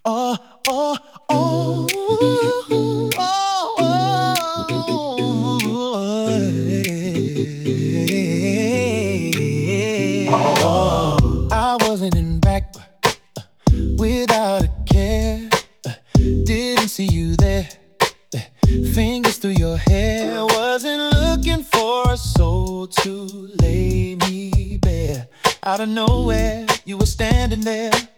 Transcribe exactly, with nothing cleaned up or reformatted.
Oh, oh, oh, oh, oh, oh. I wasn't in back without a care. Didn't see you there. Fingers through your hair. Wasn't looking for a soul to lay me bare. Out of nowhere, you were standing there.